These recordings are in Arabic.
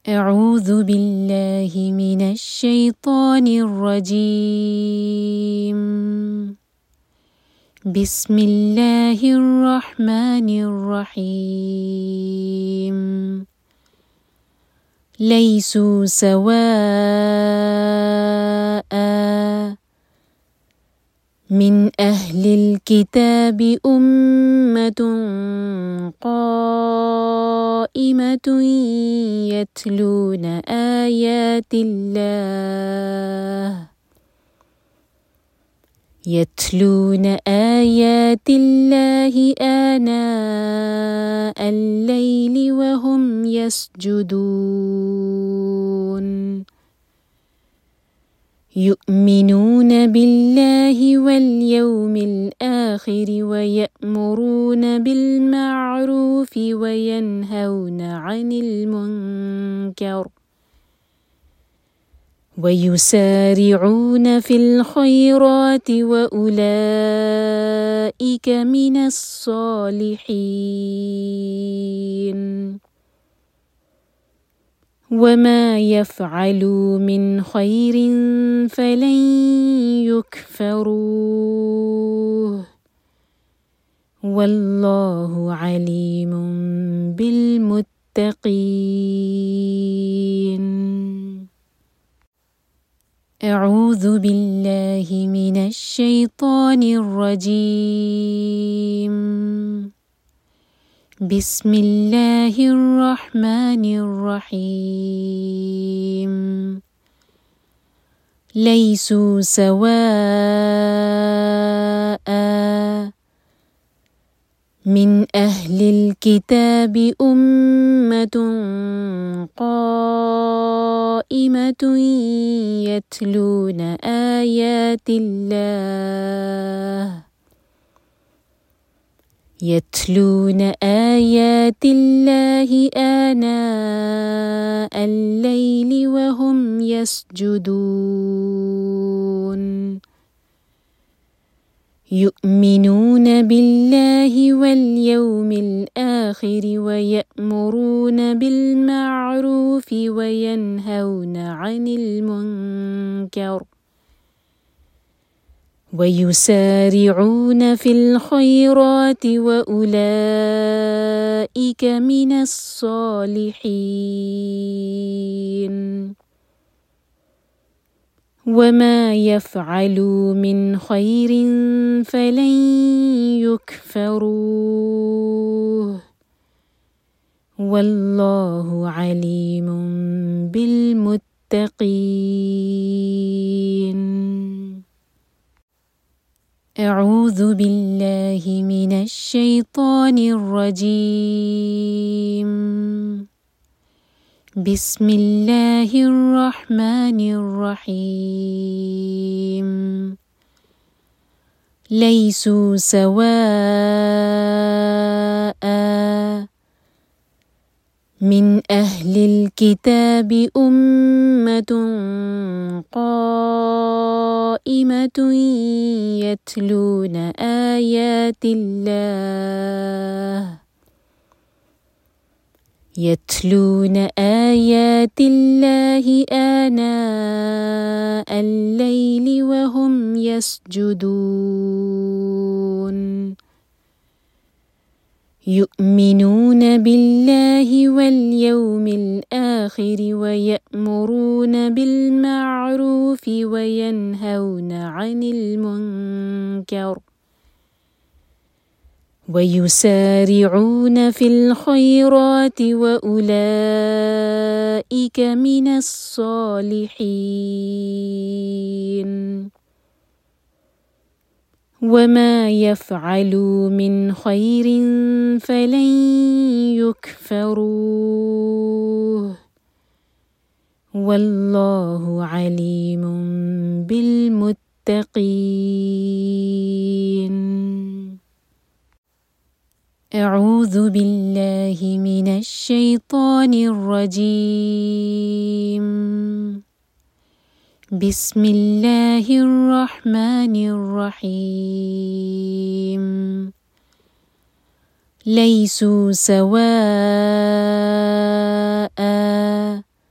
أعوذ بالله من الشيطان الرجيم. بسم الله الرحمن الرحيم. ليسوا سواء من أهل الكتاب أمة قائمة يتلون آيات الله آناء الليل وهم يسجدون يؤمنون بالله واليوم الآخر ويأمرون بالمعروف وينهون عن المنكر ويسارعون في الخيرات وأولئك من الصالحين وما يفعلوا من خير فلن يكفروه والله عليم بالمتقين. أعوذ بالله من الشيطان الرجيم. بسم الله الرحمن الرحيم. ليسوا سواء من أهل الكتاب أمة قائمة يتلون آيات الله آناء الليل وهم يسجدون يؤمنون بالله واليوم الآخر ويأمرون بالمعروف وينهون عن المنكر ويسارعون في الخيرات وأولئك من الصالحين وما يفعلوا من خير فلن يكفروه والله عليم بالمتقين. أعوذ بالله من الشيطان الرجيم. بسم الله الرحمن الرحيم. ليسوا سواء من أهل الكتاب أمة قائمة يتلون آيات الله آناء الليل وهم يسجدون يؤمنون بالله واليوم الآخر ويأمرون بالمعروف وينهون عن المنكر ويسارعون في الخيرات وأولئك من الصالحين وما يفعلوا من خير فلن يكفروه والله عليم بالمتقين. أعوذ بالله من الشيطان الرجيم. بسم الله الرحمن الرحيم. ليسوا سواء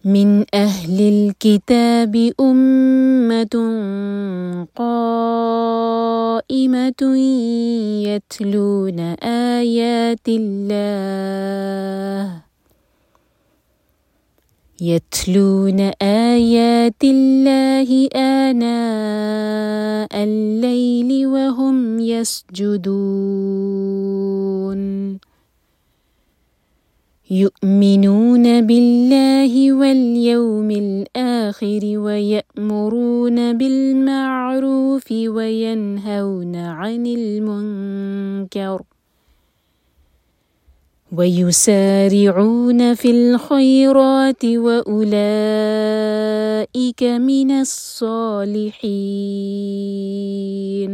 من أهل الكتاب أمة قائمة يتلون آيات الله آناء الليل وهم يسجدون يؤمنون بالله واليوم الآخر ويأمرون بالمعروف وينهون عن المنكر ويسارعون في الخيرات وأولئك من الصالحين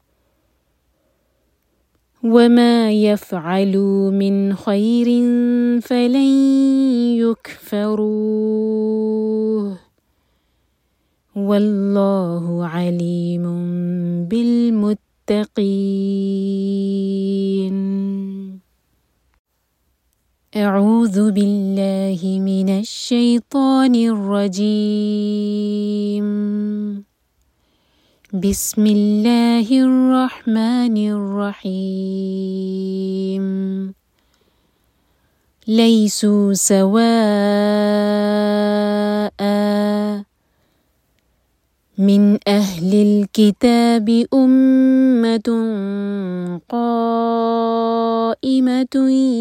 وما يفعلوا من خير فلن يكفروه والله عليم بالمتقين. أعوذ بالله من الشيطان الرجيم. بسم الله الرحمن الرحيم. ليسوا سواء من أهل الكتاب أمة قائمة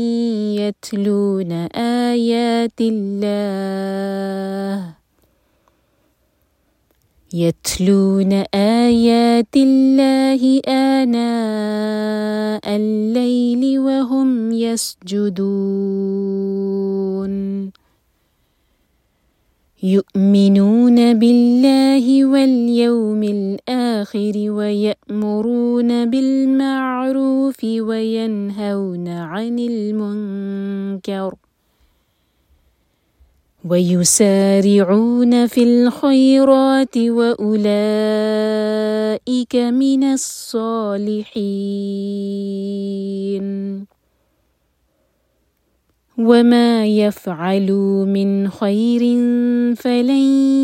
يتلون آيات الله آناء الليل وهم يسجدون يؤمنون بالله واليوم الآخر ويأمرون بالمعروف وينهون عن المنكر ويسارعون في الخيرات وأولئك من الصالحين وما يفعلوا من خير فلن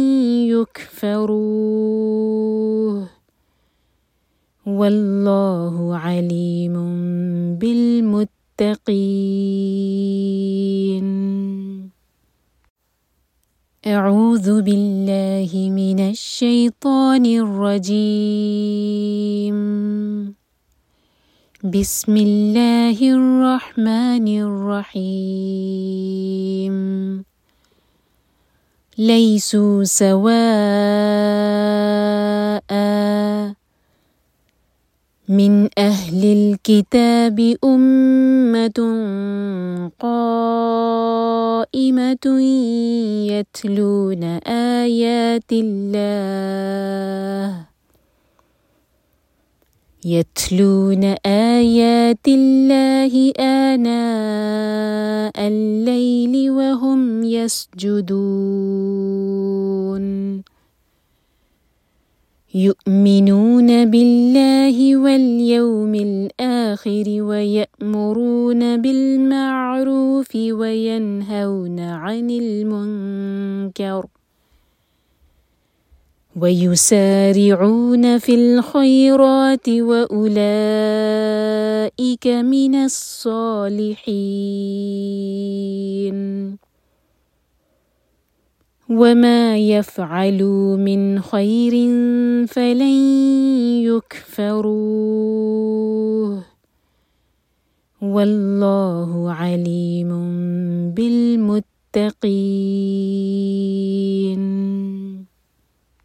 يكفروه والله عليم بالمتقين. أعوذ بالله من الشيطان الرجيم. بسم الله الرحمن الرحيم. ليسوا سواء من أهل الكتاب أمة قائمة يتلون آيات الله آناء الليل وهم يسجدون يؤمنون بالله واليوم الآخر ويأمرون بالمعروف وينهون عن المنكر ويسارعون في الخيرات وأولئك من الصالحين وما يفعلوا من خير فلن يكفروه والله عليم بالمتقين.